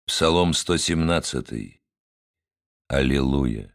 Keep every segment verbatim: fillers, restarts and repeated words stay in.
Псалом сто семнадцатый. Аллилуйя.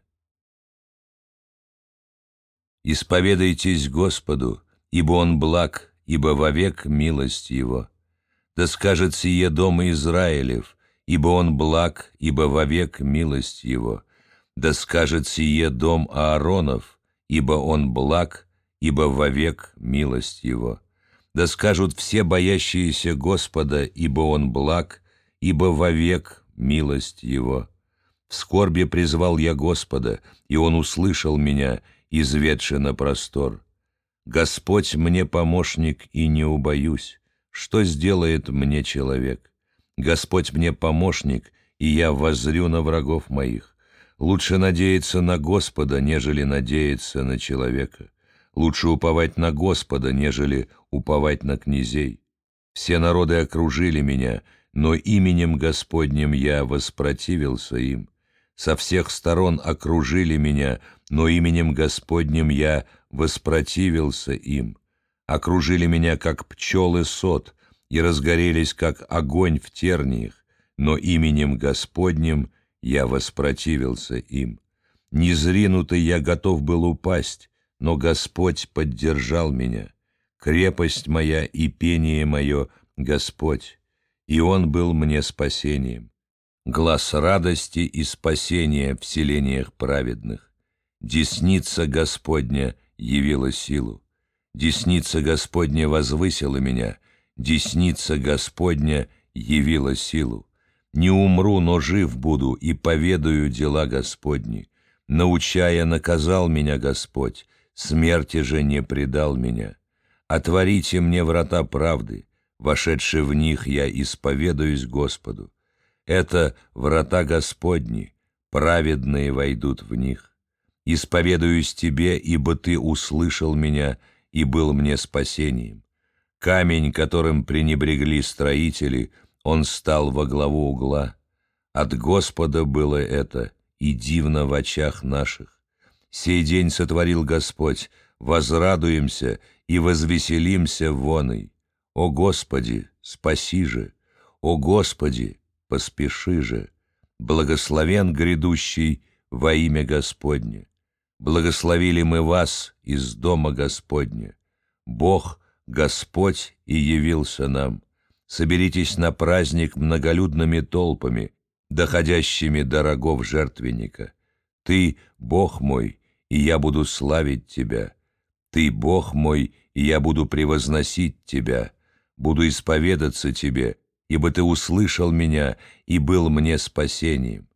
Исповедайтесь Господу, ибо Он благ, ибо вовек милость Его. Да скажет сие дом Израилев, ибо Он благ, ибо вовек милость Его. Да скажет сие дом Ааронов, ибо Он благ, ибо вовек милость Его. Да скажут все боящиеся Господа, ибо Он благ, ибо вовек милость Его. В скорби призвал я Господа, и Он услышал меня, изведши на простор. Господь мне помощник, и не убоюсь. Что сделает мне человек? Господь мне помощник, и я воззрю на врагов моих. Лучше надеяться на Господа, нежели надеяться на человека. Лучше уповать на Господа, нежели уповать на князей. Все народы окружили меня, но именем Господним я воспротивился им. Со всех сторон окружили меня, но именем Господним я воспротивился им. Окружили меня, как пчелы сот, и разгорелись, как огонь в терниях, но именем Господним я воспротивился им. Незринутый я готов был упасть, но Господь поддержал меня. Крепость моя и пение мое — Господь, и Он был мне спасением. Глас радости и спасения в селениях праведных. Десница Господня явила силу. Десница Господня возвысила меня. Десница Господня явила силу. Не умру, но жив буду, и поведаю дела Господни. Научая, наказал меня Господь, смерти же не предал меня. Отворите мне врата правды, вошедши в них, я исповедуюсь Господу. Это врата Господни, праведные войдут в них. Исповедуюсь Тебе, ибо Ты услышал меня и был мне спасением. Камень, которым пренебрегли строители, он стал во главу угла. От Господа было это, и дивно в очах наших. Сей день сотворил Господь, возрадуемся и возвеселимся воной. О Господи, спаси же! О Господи, поспеши же! Благословен грядущий во имя Господне. Благословили мы вас из дома Господня. Бог, Господь, и явился нам. Соберитесь на праздник многолюдными толпами, доходящими до рогов жертвенника. Ты, Бог мой, и я буду славить Тебя. Ты, Бог мой, и я буду превозносить Тебя. Буду исповедаться Тебе, ибо Ты услышал меня и был мне спасением.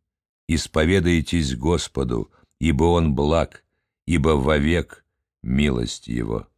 Исповедайтесь Господу, ибо Он благ, ибо вовек милость Его.